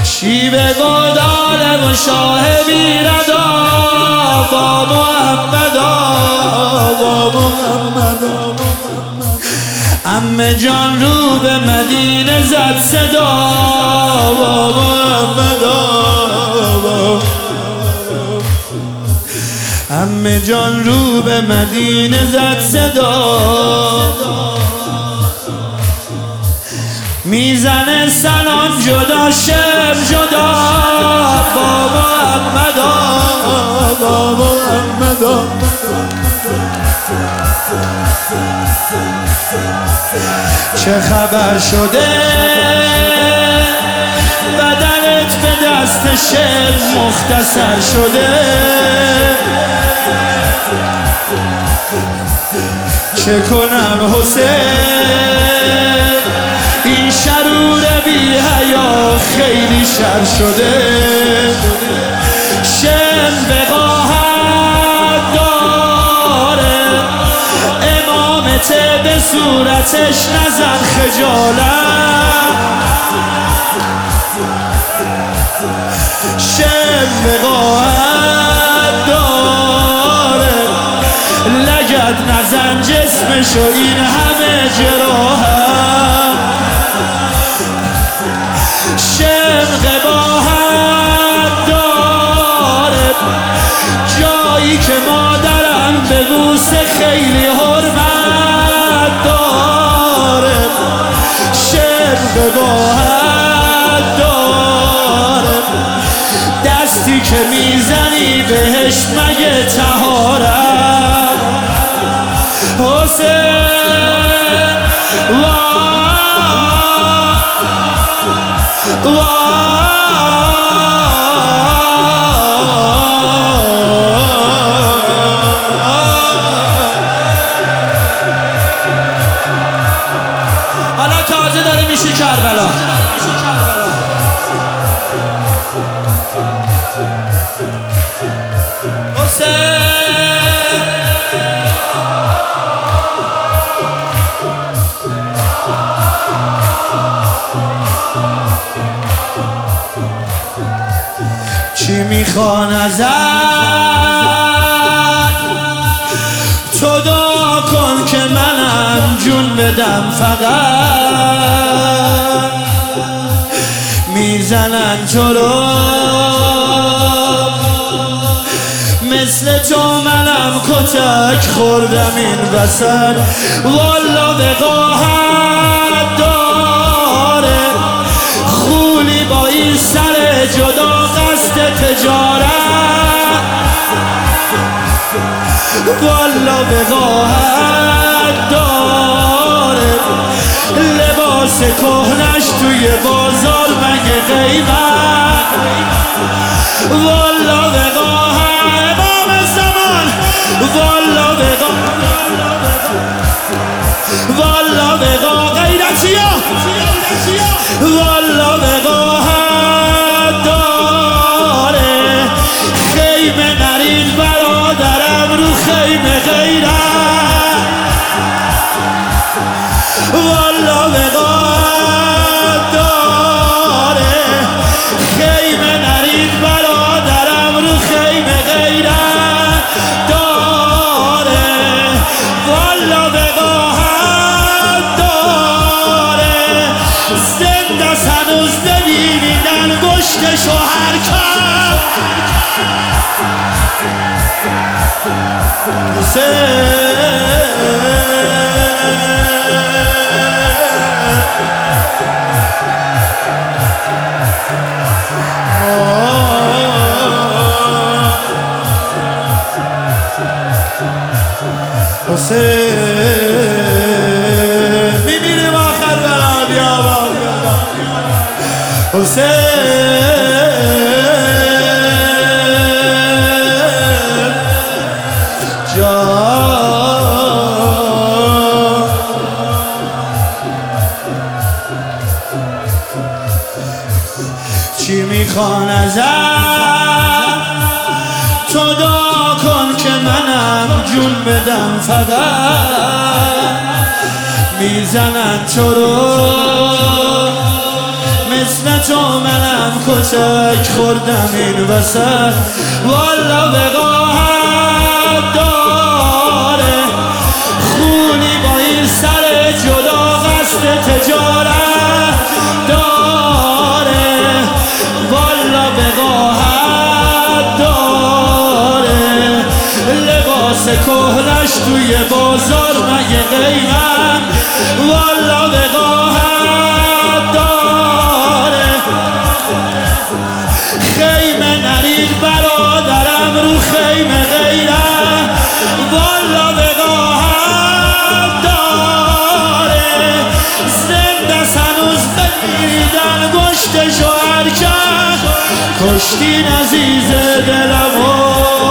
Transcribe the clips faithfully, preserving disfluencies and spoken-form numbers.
شیب گوداله و شاه بیردا با محمدا با محمدا عمه جان رو به مدینه زد صدا با محمدا عمه جان رو به مدینه زد صدا میزنه سلام جدا شم جدا با محمدا با محمدا چه خبر شده بدنت به دست شعر مختصر شده چه کنم حسین این شرور بی حیا خیلی شر شده شم وقاحت داره امامته به صورتش نزن خجالت شم وقاحت داره لگد نزن جسمشو این همه جراحت شم قباحت داره جایی که مادرم به بوسه خیلی حرمت داره شم قباحت داره دستی که میزنی بهش مگه طهارت حسین حالا تازه داره میشه کربلا حسین چی میخوان ازت تو دعا کن که منم جون بدم فقط میزنن تو رو مثل تو منم کتک خوردم این وسط والا وقاحت داره خولی با این سر جدا قصد تجارت والا وقاحت داره لباس کهنش توی بازار مگه قیمت والا وقاحت امام زمان والا وقاحت والا وقاحت غیرتیا والا وقاحت داره خیمه نرید برادرم رو خیمه غیرت والا وقاحت داره خیمه نرید برادرم رو خیمه غیرت داره والا وقاحت داره زنده هنوز ببینیدن گشتشو هر کم حسین میبینیم آخر برام بیا حسین جان چی میخوان ازت تو دعا کن که منم جون بدم فقط میزنن تو رو مثل تو منم کتک خوردم این وسط والا وقاحت داره خونی با این سر جدا قصد تجارت داره والا وقاحت داره لباس کهنش توی بازار مگه قیمت والا وقاحت داره خیمه نرید برادرم رو خیمه غیرم والا وقاحت داره زنده هنوز بگیریدن گشتشو حرکت کشتین عزیز دلمو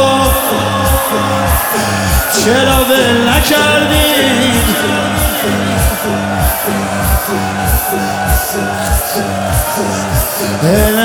چرا ول نکردین ول